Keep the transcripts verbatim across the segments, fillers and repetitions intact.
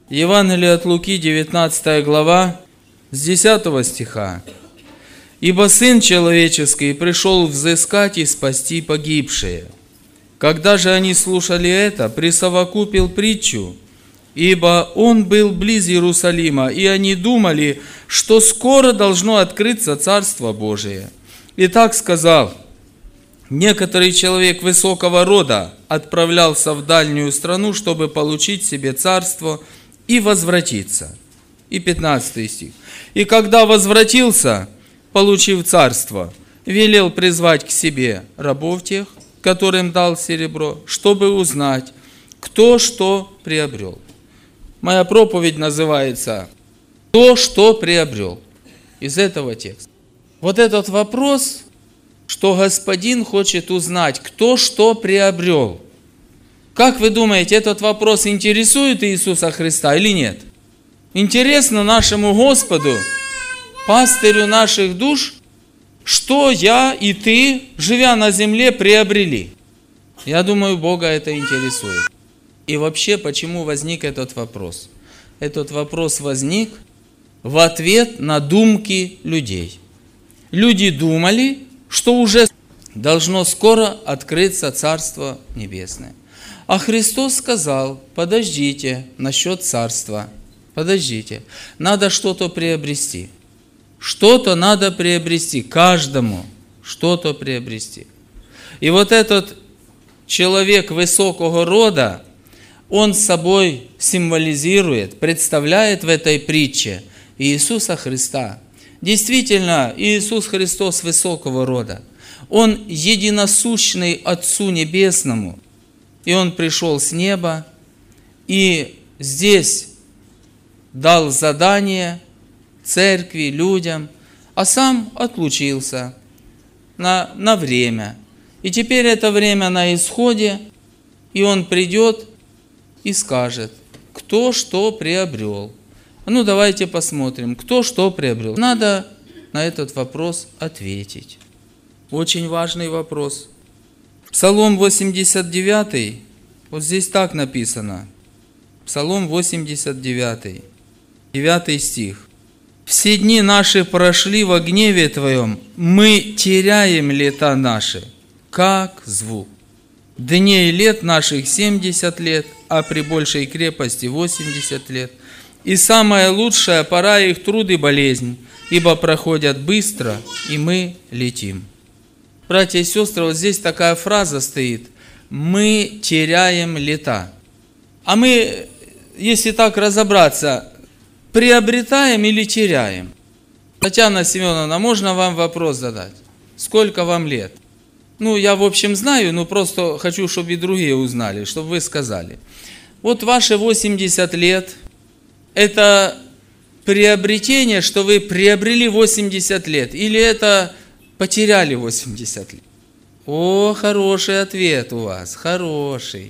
Евангелие от Луки, девятнадцатая глава, с десятого стиха. «Ибо Сын Человеческий пришел взыскать и спасти погибшие. Когда же они слушали это, присовокупил притчу, ибо Он был близ Иерусалима, и они думали, что скоро должно открыться Царство Божие. И так сказал: некоторый человек высокого рода отправлялся в дальнюю страну, чтобы получить себе царство и возвратиться». И пятнадцатый стих. «И когда возвратился, получив царство, велел призвать к себе рабов тех, которым дал серебро, чтобы узнать, кто что приобрел». Моя проповедь называется «Кто что приобрел» из этого текста. Вот этот вопрос, что Господин хочет узнать, кто что приобрел. Как вы думаете, этот вопрос интересует Иисуса Христа или нет? Интересно нашему Господу, пастырю наших душ, что я и ты, живя на земле, приобрели? Я думаю, Бога это интересует. И вообще, почему возник этот вопрос? Этот вопрос возник в ответ на думки людей. Люди думали, что уже должно скоро открыться Царство Небесное. А Христос сказал: подождите насчет Царства, подождите, надо что-то приобрести. Что-то надо приобрести, каждому что-то приобрести. И вот этот человек высокого рода, он собой символизирует, представляет в этой притче Иисуса Христа. Действительно, Иисус Христос высокого рода. Он единосущный Отцу Небесному. И Он пришел с неба, и здесь дал задание церкви, людям, а сам отлучился на, на время. И теперь это время на исходе, и Он придет и скажет, кто что приобрел. Ну, давайте посмотрим, кто что приобрел. Надо на этот вопрос ответить. Очень важный вопрос. Псалом восемьдесят девять, вот здесь так написано. Псалом восемьдесят девять, девятый стих. «Все дни наши прошли во гневе Твоем, мы теряем лета наши, как звук. Дней лет наших семьдесят лет, а при большей крепости восемьдесят лет. И самая лучшая пора их труд и болезнь, ибо проходят быстро, и мы летим». Братья и сестры, вот здесь такая фраза стоит: «Мы теряем лета». А мы, если так разобраться, приобретаем или теряем? Татьяна Семеновна, можно вам вопрос задать? Сколько вам лет? Ну, я в общем знаю, но просто хочу, чтобы и другие узнали, чтобы вы сказали. Вот ваши восемьдесят лет, это приобретение, что вы приобрели восемьдесят лет, или это потеряли восемьдесят лет? О, хороший ответ у вас, хороший.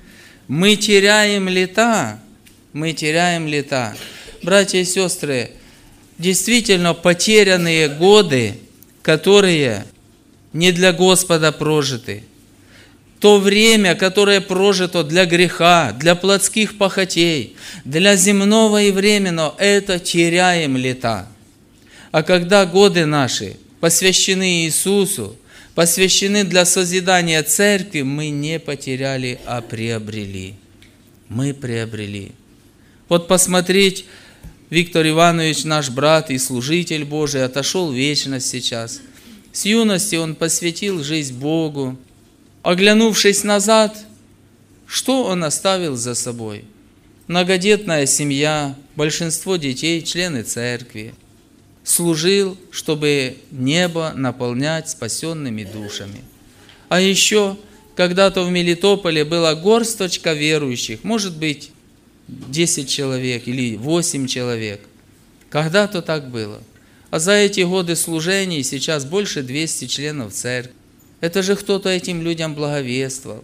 Мы теряем лета, мы теряем лета. Братья и сестры, действительно потерянные годы, которые не для Господа прожиты. То время, которое прожито для греха, для плотских похотей, для земного и временного, это теряем лета. А когда годы наши посвящены Иисусу, посвящены для созидания церкви, мы не потеряли, а приобрели. Мы приобрели. Вот посмотреть, Виктор Иванович, наш брат и служитель Божий, отошел в вечность сейчас. С юности он посвятил жизнь Богу. Оглянувшись назад, что он оставил за собой? Многодетная семья, большинство детей, члены церкви. Служил, чтобы небо наполнять спасенными душами. А еще когда-то в Мелитополе была горсточка верующих, может быть, десять человек или восемь человек. Когда-то так было. А за эти годы служений сейчас больше двухсот членов церкви. Это же кто-то этим людям благовествовал.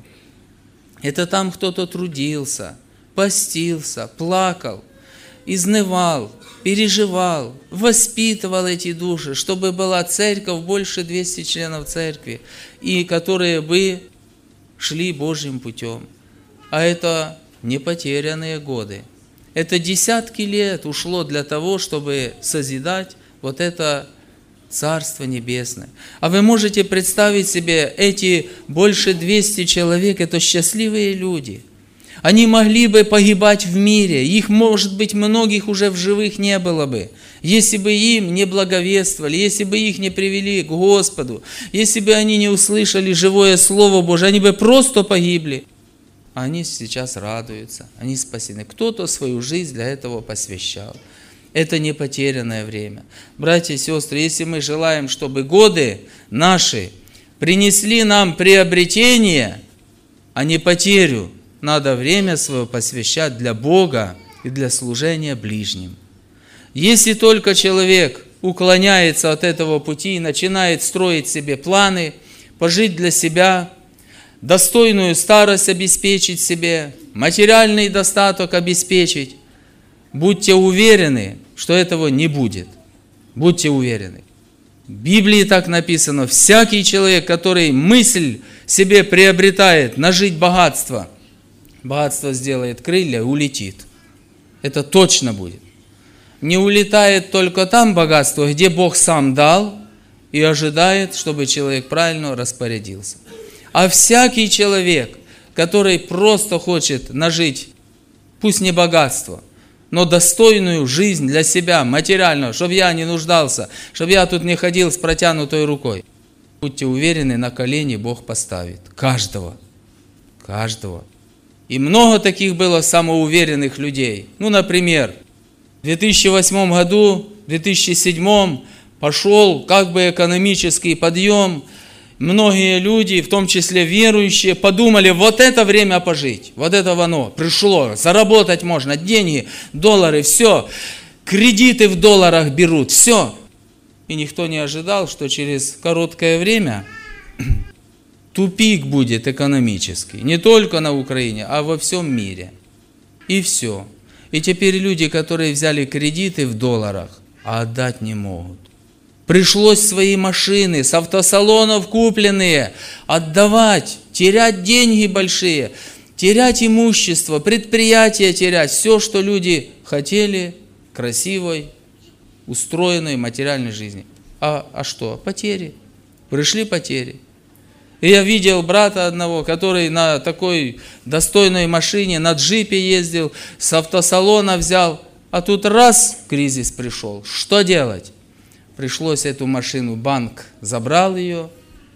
Это там кто-то трудился, постился, плакал, изнывал, переживал, воспитывал эти души, чтобы была церковь, больше двухсот членов церкви, и которые бы шли Божьим путем. А это не потерянные годы. Это десятки лет ушло для того, чтобы созидать вот это Царство Небесное. А вы можете представить себе, эти больше двухсот человек, это счастливые люди. Они могли бы погибать в мире, их, может быть, многих уже в живых не было бы, если бы им не благовествовали, если бы их не привели к Господу, если бы они не услышали живое Слово Божие, они бы просто погибли. А они сейчас радуются, они спасены. Кто-то свою жизнь для этого посвящал. Это не потерянное время. Братья и сестры, если мы желаем, чтобы годы наши принесли нам приобретение, а не потерю, надо время свое посвящать для Бога и для служения ближним. Если только человек уклоняется от этого пути и начинает строить себе планы, пожить для себя, достойную старость обеспечить себе, материальный достаток обеспечить, будьте уверены, что этого не будет. Будьте уверены. В Библии так написано: всякий человек, который мысль себе приобретает нажить богатство, богатство сделает крылья и улетит. Это точно будет. Не улетает только там богатство, где Бог сам дал, и ожидает, чтобы человек правильно распорядился. А всякий человек, который просто хочет нажить, пусть не богатство, но достойную жизнь для себя, материальную, чтобы я не нуждался, чтобы я тут не ходил с протянутой рукой, будьте уверены, на колени Бог поставит. Каждого. Каждого. И много таких было самоуверенных людей. Ну, например, в две тысячи восьмом году, в две тысячи седьмом пошел как бы экономический подъем. Многие люди, в том числе верующие, подумали: вот это время пожить, вот это оно, пришло, заработать можно, деньги, доллары, все, кредиты в долларах берут, все. И никто не ожидал, что через короткое время тупик будет экономический, не только на Украине, а во всем мире. И все. И теперь люди, которые взяли кредиты в долларах, а отдать не могут. Пришлось свои машины с автосалонов купленные отдавать, терять деньги большие, терять имущество, предприятия терять, все, что люди хотели, красивой, устроенной материальной жизни. А, а что? Потери. Пришли потери. И я видел брата одного, который на такой достойной машине, на джипе ездил, с автосалона взял, а тут раз кризис пришел. Что делать? Пришлось эту машину, банк забрал ее,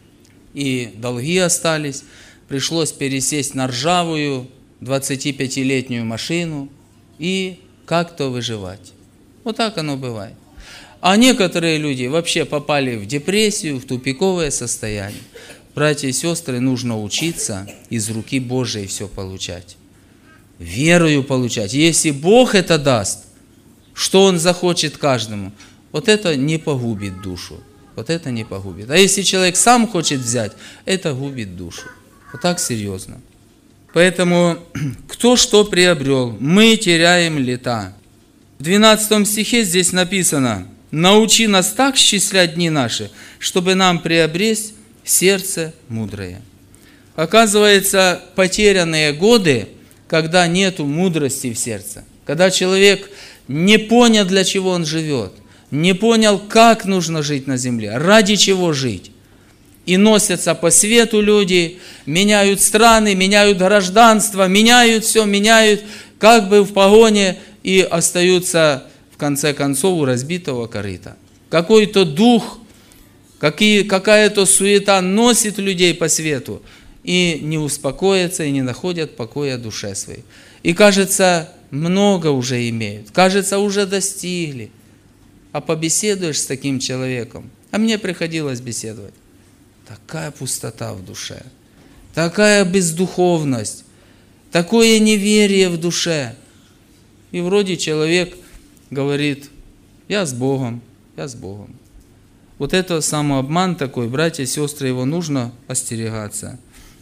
и долги остались. Пришлось пересесть на ржавую двадцатипятилетнюю машину и как-то выживать. Вот так оно бывает. А некоторые люди вообще попали в депрессию, в тупиковое состояние. Братья и сестры, нужно учиться из руки Божией все получать. Верою получать. Если Бог это даст, что Он захочет каждому, вот это не погубит душу. Вот это не погубит. А если человек сам хочет взять, это губит душу. Вот так серьезно. Поэтому, кто что приобрел, мы теряем лета. В двенадцатом стихе здесь написано: «Научи нас так счислять дни наши, чтобы нам приобрести сердце мудрое». Оказывается, потерянные годы, когда нету мудрости в сердце, когда человек не понял, для чего он живет, не понял, как нужно жить на земле, ради чего жить. И носятся по свету люди, меняют страны, меняют гражданство, меняют все, меняют, как бы в погоне, и остаются в конце концов у разбитого корыта. Какой-то дух, какие, какая-то суета носит людей по свету, и не успокоятся, и не находят покоя душе своей. И кажется, много уже имеют, кажется, уже достигли. А побеседуешь с таким человеком, а мне приходилось беседовать, такая пустота в душе, такая бездуховность, такое неверие в душе. И вроде человек говорит: я с Богом, я с Богом. Вот это самообман такой, братья и сестры, его нужно остерегаться.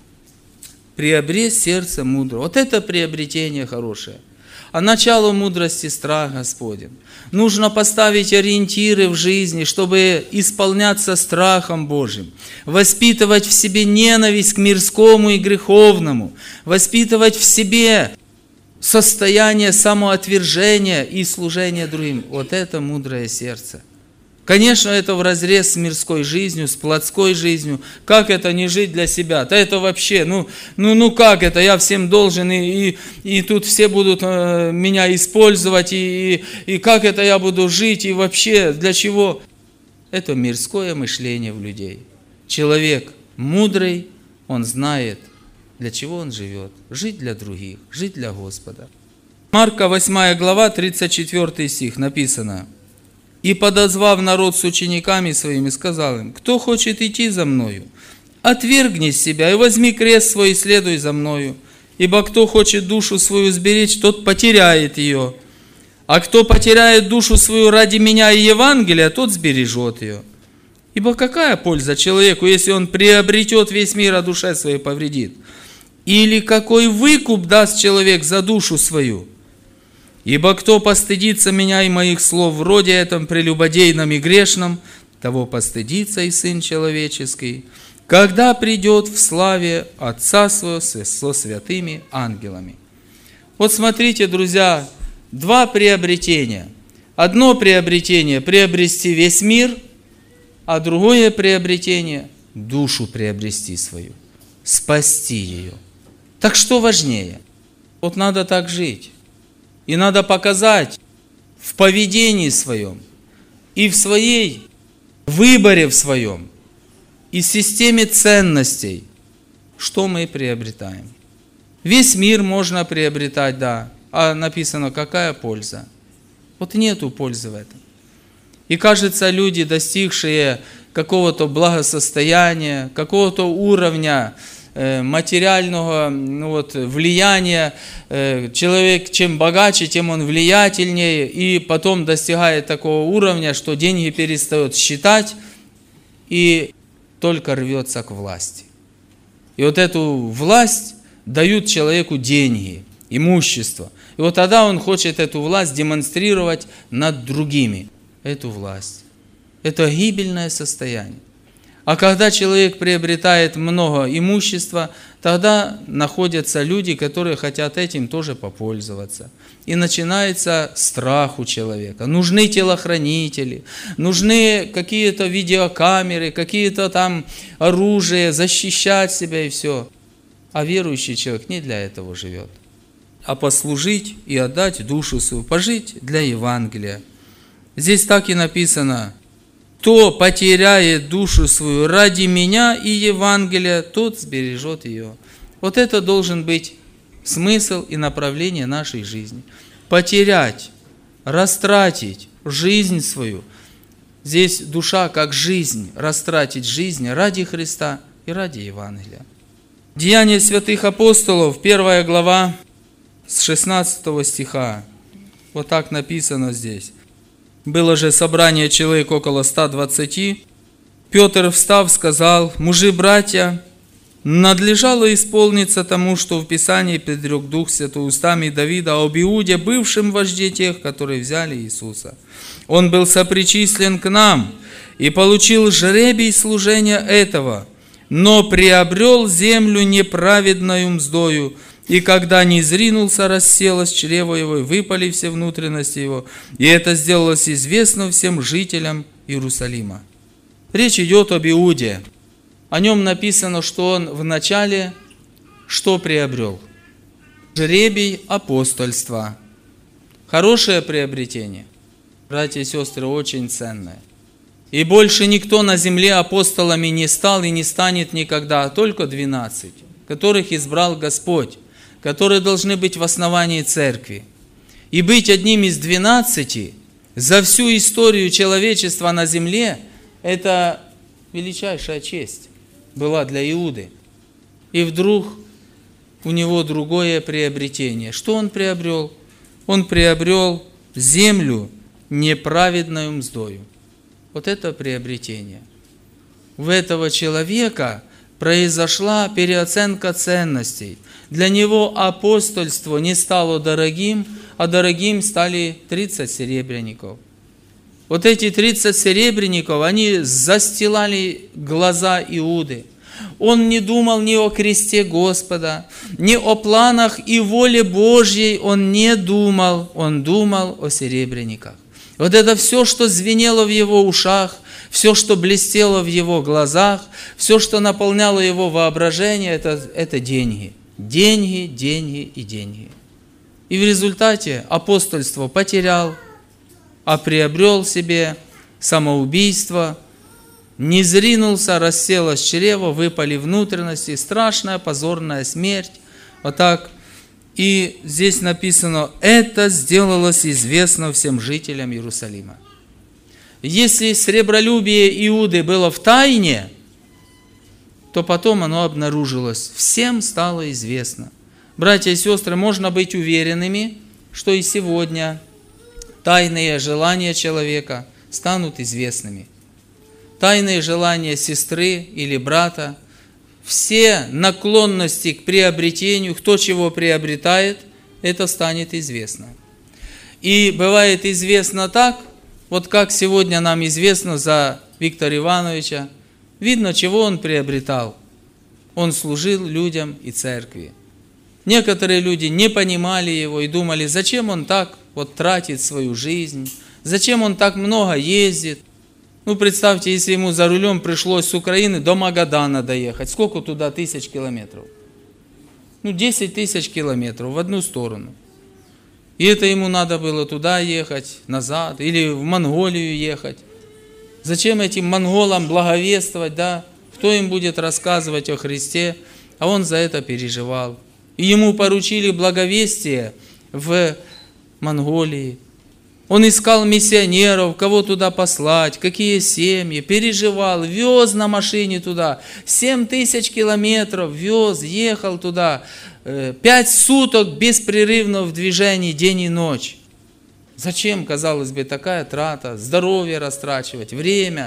Приобрести сердце мудро. Вот это приобретение хорошее. А начало мудрости — страх Господень. Нужно поставить ориентиры в жизни, чтобы исполняться страхом Божьим. Воспитывать в себе ненависть к мирскому и греховному. Воспитывать в себе состояние самоотвержения и служения другим. Вот это мудрое сердце. Конечно, это вразрез с мирской жизнью, с плотской жизнью. Как это не жить для себя? Да это вообще, ну, ну, ну как это? Я всем должен, и, и, и тут все будут э, меня использовать, и, и, и как это я буду жить, и вообще для чего? Это мирское мышление в людей. Человек мудрый, он знает, для чего он живет. Жить для других, жить для Господа. Марка восьмая глава, тридцать четвёртый стих написано. «И, подозвав народ с учениками своими, сказал им, кто хочет идти за мною, отвергни себя и возьми крест свой и следуй за мною. Ибо кто хочет душу свою сберечь, тот потеряет ее. А кто потеряет душу свою ради меня и Евангелия, тот сбережет ее. Ибо какая польза человеку, если он приобретет весь мир, а душе своей повредит? Или какой выкуп даст человек за душу свою? Ибо кто постыдится меня и моих слов в роде этом прелюбодейном и грешном, того постыдится и Сын Человеческий, когда придет в славе Отца Своего со святыми ангелами». Вот смотрите, друзья, два приобретения. Одно приобретение – приобрести весь мир, а другое приобретение – душу приобрести свою, спасти ее. Так что важнее? Вот надо так жить. И надо показать в поведении своем, и в своей выборе в своем, и в системе ценностей, что мы приобретаем. Весь мир можно приобретать, да, а написано, какая польза. Вот нету пользы в этом. И кажется, люди, достигшие какого-то благосостояния, какого-то уровня материального ну вот, влияния, человек чем богаче, тем он влиятельнее, и потом достигает такого уровня, что деньги перестает считать и только рвется к власти. И вот эту власть дают человеку деньги, имущество. И вот тогда он хочет эту власть демонстрировать над другими. Эту власть. Это гибельное состояние. А когда человек приобретает много имущества, тогда находятся люди, которые хотят этим тоже попользоваться. И начинается страх у человека. Нужны телохранители, нужны какие-то видеокамеры, какие-то там оружия, защищать себя и все. А верующий человек не для этого живет, а послужить и отдать душу свою, пожить для Евангелия. Здесь так и написано: кто потеряет душу свою ради меня и Евангелия, тот сбережет ее. Вот это должен быть смысл и направление нашей жизни. Потерять, растратить жизнь свою. Здесь душа как жизнь, растратить жизнь ради Христа и ради Евангелия. Деяния святых апостолов, первая глава, с шестнадцатого стиха. Вот так написано здесь. Было же собрание человек около ста двадцати. Петр, встав, сказал: «Мужи, братья, надлежало исполниться тому, что в Писании предрек Дух Святой устами Давида об Иуде, бывшем вожде тех, которые взяли Иисуса. Он был сопричислен к нам и получил жребий служения этого, но приобрел землю неправедною мздою, и когда не зринулся, расселось чрево его, и выпали все внутренности его, и это сделалось известно всем жителям Иерусалима». Речь идет об Иуде. О нем написано, что он вначале что приобрел? Жребий апостольства. Хорошее приобретение, братья и сестры, очень ценное. И больше никто на земле апостолами не стал и не станет никогда, а только двенадцать, которых избрал Господь, которые должны быть в основании церкви. И быть одним из двенадцати за всю историю человечества на земле – это величайшая честь была для Иуды. И вдруг у него другое приобретение. Что он приобрел? Он приобрел землю неправедною мздою. Вот это приобретение. У этого человека произошла переоценка ценностей. Для него апостольство не стало дорогим, а дорогим стали тридцать серебряников. Вот эти тридцать серебряников, они застилали глаза Иуды. Он не думал ни о кресте Господа, ни о планах и воле Божьей он не думал, он думал о серебряниках. Вот это все, что звенело в его ушах, все, что блестело в его глазах, все, что наполняло его воображение, это, это деньги. Деньги, деньги и деньги. И в результате апостольство потерял, а приобрел себе самоубийство, не зринулся, расселось чрево, выпали внутренности, страшная позорная смерть. Вот так. И здесь написано, это сделалось известно всем жителям Иерусалима. Если сребролюбие Иуды было в тайне, то потом оно обнаружилось. Всем стало известно. Братья и сестры, можно быть уверенными, что и сегодня тайные желания человека станут известными. Тайные желания сестры или брата, все наклонности к приобретению, кто чего приобретает, это станет известно. И бывает известно так, вот как сегодня нам известно за Виктора Ивановича, видно, чего он приобретал. Он служил людям и церкви. Некоторые люди не понимали его и думали, зачем он так вот тратит свою жизнь, зачем он так много ездит. Ну, представьте, если ему за рулем пришлось с Украины до Магадана доехать. Сколько туда тысяч километров? Ну, десять тысяч километров в одну сторону. И это ему надо было туда ехать, назад, или в Монголию ехать. Зачем этим монголам благовествовать, да? Кто им будет рассказывать о Христе? А он за это переживал. И ему поручили благовестие в Монголии. Он искал миссионеров, кого туда послать, какие семьи, переживал, вез на машине туда, семь тысяч километров вез, ехал туда, пять суток беспрерывно в движении день и ночь. Зачем, казалось бы, такая трата, здоровье растрачивать, время?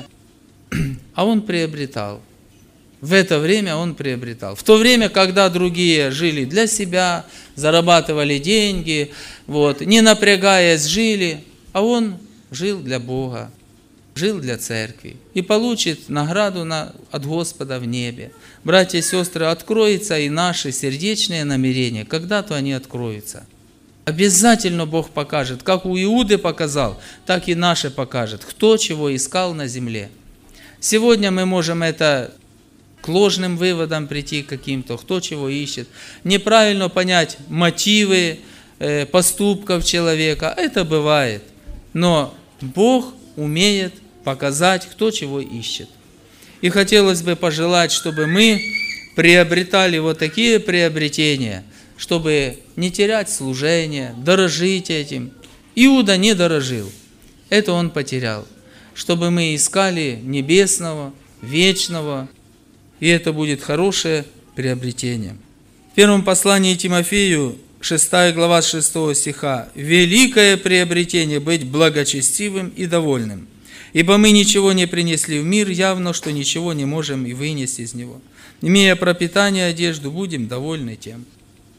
А он приобретал. В это время он приобретал. В то время, когда другие жили для себя, зарабатывали деньги, вот, не напрягаясь, жили, а он жил для Бога, жил для церкви и получит награду на, от Господа в небе. Братья и сестры, откроются и наши сердечные намерения, когда-то они откроются. Обязательно Бог покажет, как у Иуды показал, так и наши покажет, кто чего искал на земле. Сегодня мы можем это к ложным выводам прийти каким-то, кто чего ищет, неправильно понять мотивы э, поступков человека, это бывает. Но Бог умеет показать, кто чего ищет. И хотелось бы пожелать, чтобы мы приобретали вот такие приобретения, чтобы не терять служение, дорожить этим. Иуда не дорожил, это он потерял. Чтобы мы искали небесного, вечного, и это будет хорошее приобретение. В первом послании Тимофею, шестая глава, шестого стиха. «Великое приобретение быть благочестивым и довольным, ибо мы ничего не принесли в мир, явно, что ничего не можем и вынести из него. Имея пропитание и одежду, будем довольны тем».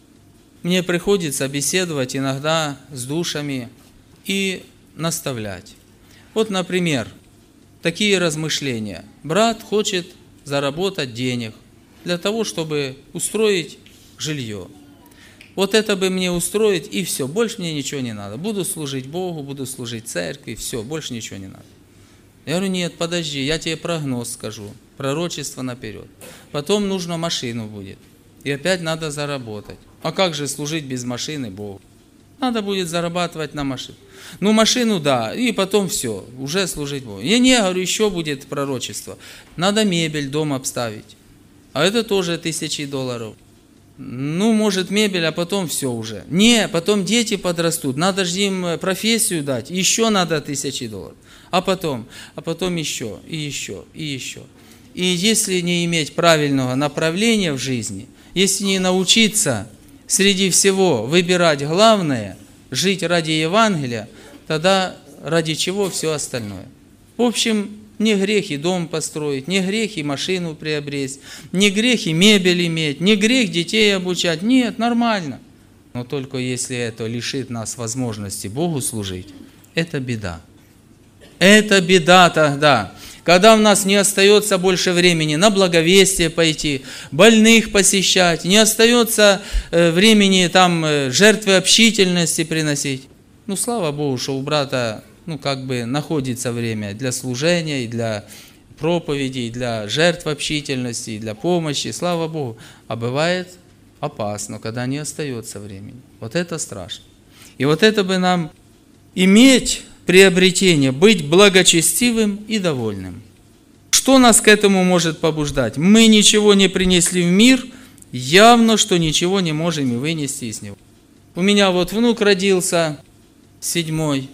Мне приходится беседовать иногда с душами и наставлять. Вот, например, такие размышления. Брат хочет заработать денег для того, чтобы устроить жилье. Вот это бы мне устроить, и все, больше мне ничего не надо. Буду служить Богу, буду служить церкви, все, больше ничего не надо. Я говорю, нет, подожди, я тебе прогноз скажу, пророчество наперед. Потом нужно машину будет, и опять надо заработать. А как же служить без машины Богу? Надо будет зарабатывать на машину. Ну, машину, да, и потом все, уже служить Богу. Я не говорю, еще будет пророчество. Надо мебель дома обставить. А это тоже тысячи долларов. Ну, может, мебель, а потом все уже. Не, потом дети подрастут, надо же им профессию дать, еще надо тысячи долларов. А потом, а потом еще, и еще, и еще. И если не иметь правильного направления в жизни, если не научиться среди всего выбирать главное, жить ради Евангелия, тогда ради чего все остальное? В общем, не грех и дом построить, не грех и машину приобрести, не грех и мебель иметь, не грех детей обучать. Нет, нормально. Но только если это лишит нас возможности Богу служить, это беда. Это беда тогда, когда у нас не остается больше времени на благовестие пойти, больных посещать, не остается времени там жертвы общительности приносить. Ну, слава Богу, что у брата, ну, как бы находится время для служения, и для проповеди, и для жертв общительности, и для помощи, слава Богу. А бывает опасно, когда не остается времени. Вот это страшно. И вот это бы нам иметь приобретение, быть благочестивым и довольным. Что нас к этому может побуждать? Мы ничего не принесли в мир, явно, что ничего не можем и вынести из него. У меня вот внук родился, седьмой,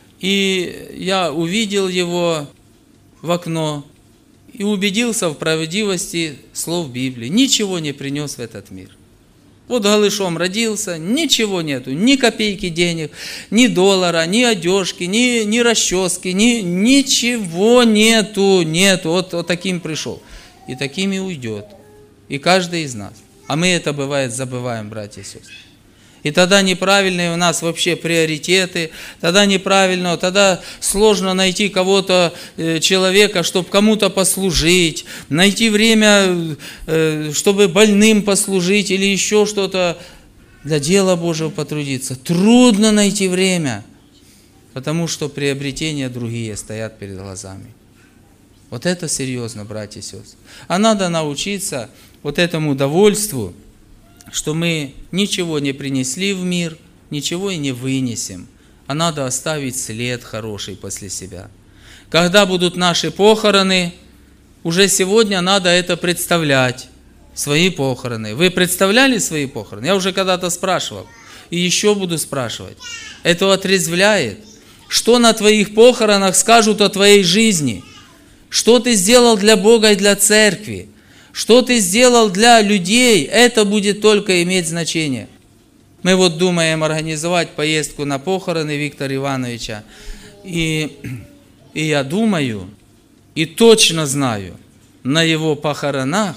и я увидел его в окно и убедился в правдивости слов Библии. Ничего не принес в этот мир. Вот голышом родился, ничего нету, ни копейки денег, ни доллара, ни одежки, ни, ни расчески, ни, ничего нету, нету. Вот, вот таким пришел. И таким и уйдет. И каждый из нас. А мы это, бывает, забываем, братья и сестры. И тогда неправильные у нас вообще приоритеты, тогда неправильно, тогда сложно найти кого-то, человека, чтобы кому-то послужить, найти время, чтобы больным послужить или еще что-то, для дела Божьего потрудиться. Трудно найти время, потому что приобретения другие стоят перед глазами. Вот это серьезно, братья и сестры. А надо научиться вот этому довольству, что мы ничего не принесли в мир, ничего и не вынесем, а надо оставить след хороший после себя. Когда будут наши похороны, уже сегодня надо это представлять, свои похороны. Вы представляли свои похороны? Я уже когда-то спрашивал, и еще буду спрашивать. Это отрезвляет. Что на твоих похоронах скажут о твоей жизни? Что ты сделал для Бога и для церкви? Что ты сделал для людей, это будет только иметь значение. Мы вот думаем организовать поездку на похороны Виктора Ивановича. И, и я думаю, и точно знаю, на его похоронах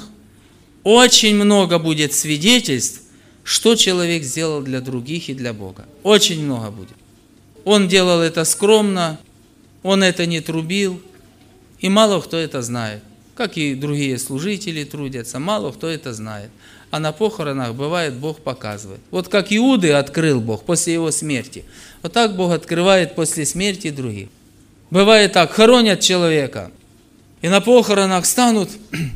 очень много будет свидетельств, что человек сделал для других и для Бога. Очень много будет. Он делал это скромно, он это не трубил, и мало кто это знает. Как и другие служители трудятся, мало кто это знает. А на похоронах, бывает, Бог показывает. Вот как Иуды открыл Бог после его смерти, вот так Бог открывает после смерти других. Бывает так, хоронят человека, и на похоронах станут,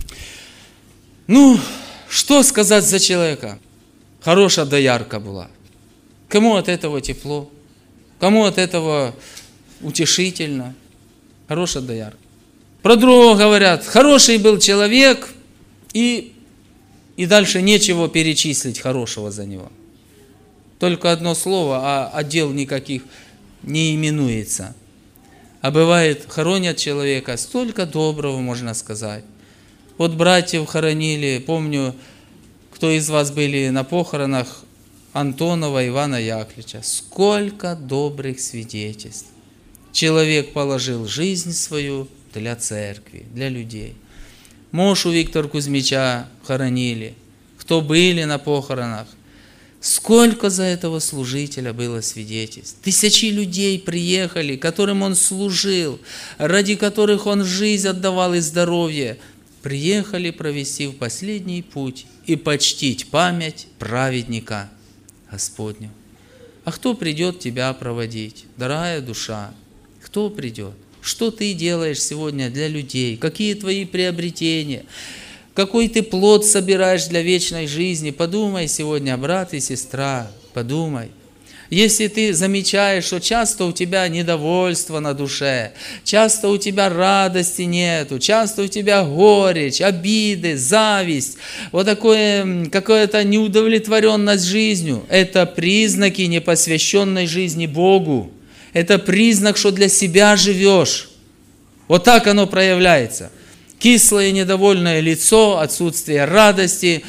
ну, что сказать за человека? Хорошая доярка была. Кому от этого тепло? Кому от этого утешительно? Хорошая доярка. Про другого говорят, хороший был человек, и, и дальше нечего перечислить хорошего за него. Только одно слово, а, а дел никаких не именуется. А бывает, хоронят человека, столько доброго, можно сказать. Вот братьев хоронили, помню, кто из вас были на похоронах Антонова Ивана Яковлевича. Сколько добрых свидетельств. Человек положил жизнь свою для церкви, для людей. Мошу Виктора Кузьмича хоронили. Кто были на похоронах. Сколько за этого служителя было свидетельств. Тысячи людей приехали, которым он служил, ради которых он жизнь отдавал и здоровье. Приехали провести в последний путь и почтить память праведника Господню. А кто придет тебя проводить, дорогая душа? Кто придет? Что ты делаешь сегодня для людей? Какие твои приобретения? Какой ты плод собираешь для вечной жизни? Подумай сегодня, брат и сестра, подумай. Если ты замечаешь, что часто у тебя недовольство на душе, часто у тебя радости нету, часто у тебя горечь, обиды, зависть, вот такое, какая-то неудовлетворенность жизнью, это признаки непосвященной жизни Богу. Это признак, что для себя живешь. Вот так оно проявляется. Кислое, недовольное лицо, отсутствие радости,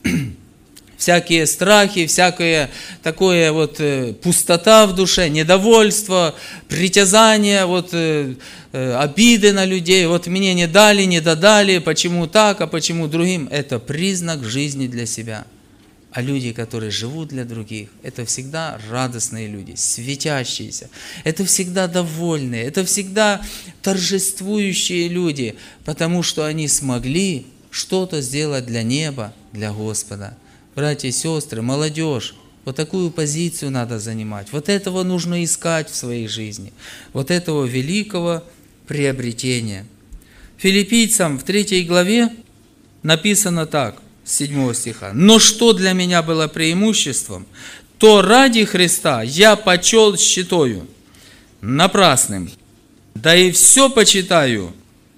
всякие страхи, всякое такое вот пустота в душе, недовольство, притязание, вот обиды на людей. Вот мне не дали, не додали, почему так, а почему другим. Это признак жизни для себя. А люди, которые живут для других, это всегда радостные люди, светящиеся. Это всегда довольные, это всегда торжествующие люди, потому что они смогли что-то сделать для неба, для Господа. Братья и сестры, молодежь, вот такую позицию надо занимать. Вот этого нужно искать в своей жизни. Вот этого великого приобретения. Филиппийцам в третьей главе написано так, с седьмого стиха. «Но что для меня было преимуществом, то ради Христа я почел считаю напрасным, да и все почитаю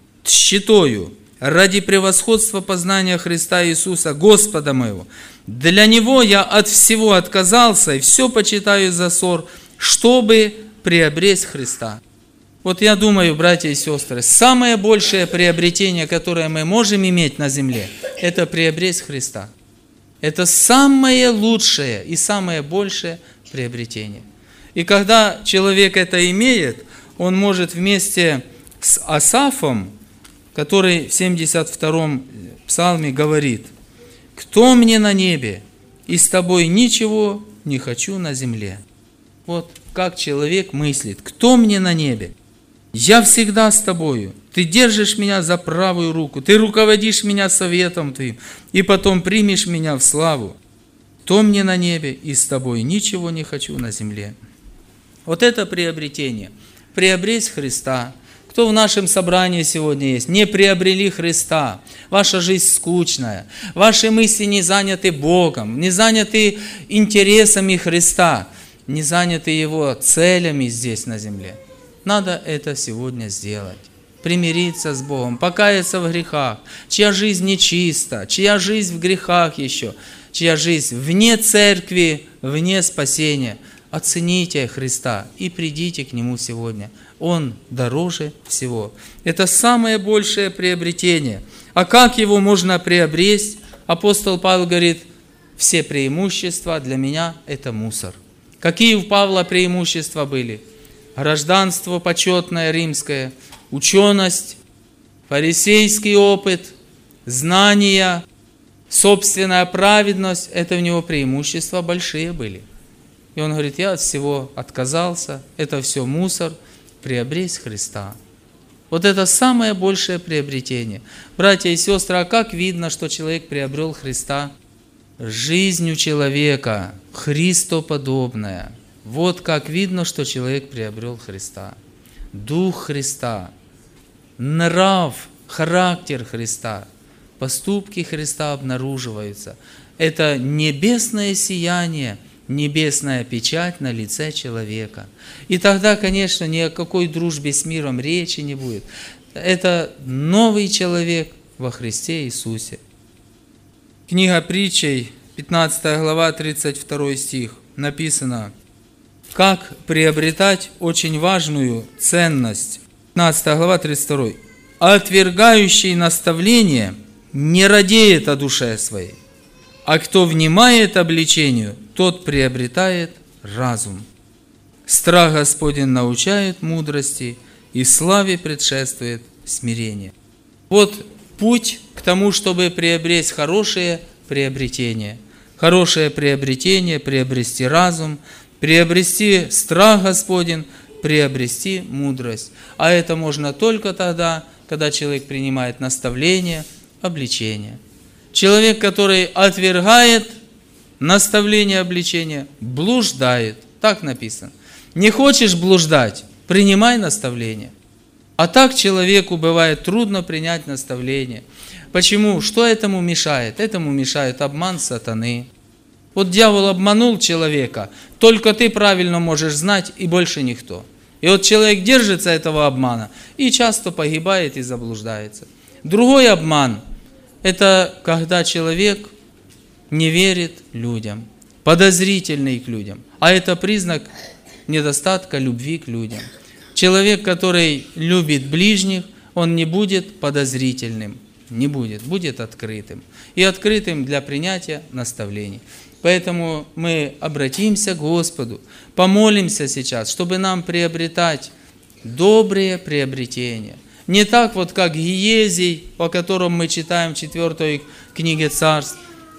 считаю ради превосходства познания Христа Иисуса, Господа моего. Для Него я от всего отказался и все почитаю за ссор, чтобы приобрести Христа». Вот я думаю, братья и сестры, самое большее приобретение, которое мы можем иметь на земле, это приобрести Христа. Это самое лучшее и самое большее приобретение. И когда человек это имеет, он может вместе с Асафом, который в семьдесят втором псалме говорит: «Кто мне на небе, и с тобой ничего не хочу на земле». Вот как человек мыслит: «Кто мне на небе? Я всегда с тобою, ты держишь меня за правую руку, ты руководишь меня советом твоим, и потом примешь меня в славу. То мне на небе, и с тобой ничего не хочу на земле». Вот это приобретение. Приобрести Христа. Кто в нашем собрании сегодня есть, не приобрели Христа, ваша жизнь скучная, ваши мысли не заняты Богом, не заняты интересами Христа, не заняты Его целями здесь на земле. Надо это сегодня сделать. Примириться с Богом, покаяться в грехах, чья жизнь нечиста, чья жизнь в грехах еще, чья жизнь вне церкви, вне спасения. Оцените Христа и придите к Нему сегодня. Он дороже всего. Это самое большее приобретение. А как его можно приобрести? Апостол Павел говорит: все преимущества для меня – это мусор. Какие у Павла преимущества были? Гражданство почетное римское, ученость, фарисейский опыт, знания, собственная праведность – это у него преимущества большие были. И он говорит: я от всего отказался, это все мусор, приобрести Христа. Вот это самое большее приобретение. Братья и сестры, а как видно, что человек приобрел Христа? Жизнь у человека христоподобная. Вот как видно, что человек приобрел Христа. Дух Христа, нрав, характер Христа, поступки Христа обнаруживаются. Это небесное сияние, небесная печать на лице человека. И тогда, конечно, ни о какой дружбе с миром речи не будет. Это новый человек во Христе Иисусе. Книга Притчей, пятнадцатая глава, тридцать второй стих, написано: как приобретать очень важную ценность. пятнадцатая глава, тридцать второй. «Отвергающий наставление не радеет о душе своей, а кто внимает обличению, тот приобретает разум. Страх Господень научает мудрости, и славе предшествует смирение». Вот путь к тому, чтобы приобрести хорошее приобретение. Хорошее приобретение, приобрести разум, приобрести страх Господень, приобрести мудрость. А это можно только тогда, когда человек принимает наставление, обличение. Человек, который отвергает наставление, обличение, блуждает. Так написано. Не хочешь блуждать, принимай наставление. А так человеку бывает трудно принять наставление. Почему? Что этому мешает? Этому мешает обман сатаны. Вот дьявол обманул человека, только ты правильно можешь знать и больше никто. И вот человек держится этого обмана и часто погибает и заблуждается. Другой обман – это когда человек не верит людям, подозрительный к людям. А это признак недостатка любви к людям. Человек, который любит ближних, он не будет подозрительным, не будет, будет открытым. И открытым для принятия наставлений. Поэтому мы обратимся к Господу, помолимся сейчас, чтобы нам приобретать добрые приобретения. Не так вот, как Гиезий, по которому мы читаем в четвертой книге Царств.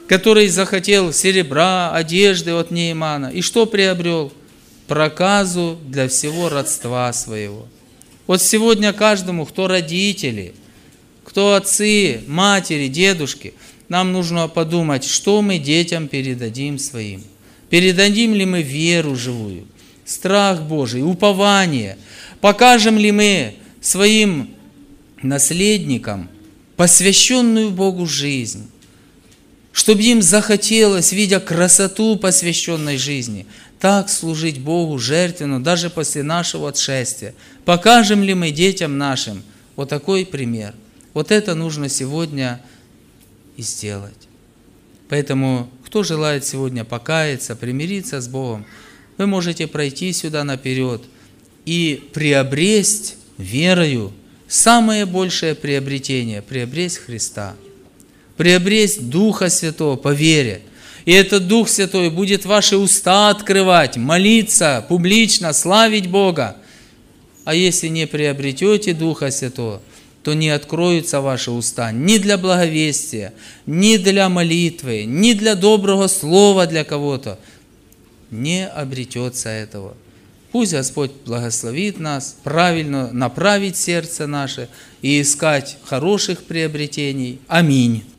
который захотел серебра, одежды от Неймана. И что приобрел? Проказу для всего родства своего. Вот сегодня каждому, кто родители, кто отцы, матери, дедушки, нам нужно подумать, что мы детям передадим своим. Передадим ли мы веру живую, страх Божий, упование? Покажем ли мы своим наследникам посвященную Богу жизнь? Чтобы им захотелось, видя красоту посвященной жизни, так служить Богу жертвенно, даже после нашего отшествия. Покажем ли мы детям нашим вот такой пример? Вот это нужно сегодня и сделать. Поэтому, кто желает сегодня покаяться, примириться с Богом, вы можете пройти сюда наперед и приобресть верою самое большее приобретение, приобресть Христа. Приобресть Духа Святого по вере. И этот Дух Святой будет ваши уста открывать, молиться, публично, славить Бога. А если не приобретете Духа Святого, то не откроются ваши уста ни для благовестия, ни для молитвы, ни для доброго слова для кого-то. Не обретется этого. Пусть Господь благословит нас, правильно направить сердце наше и искать хороших приобретений. Аминь.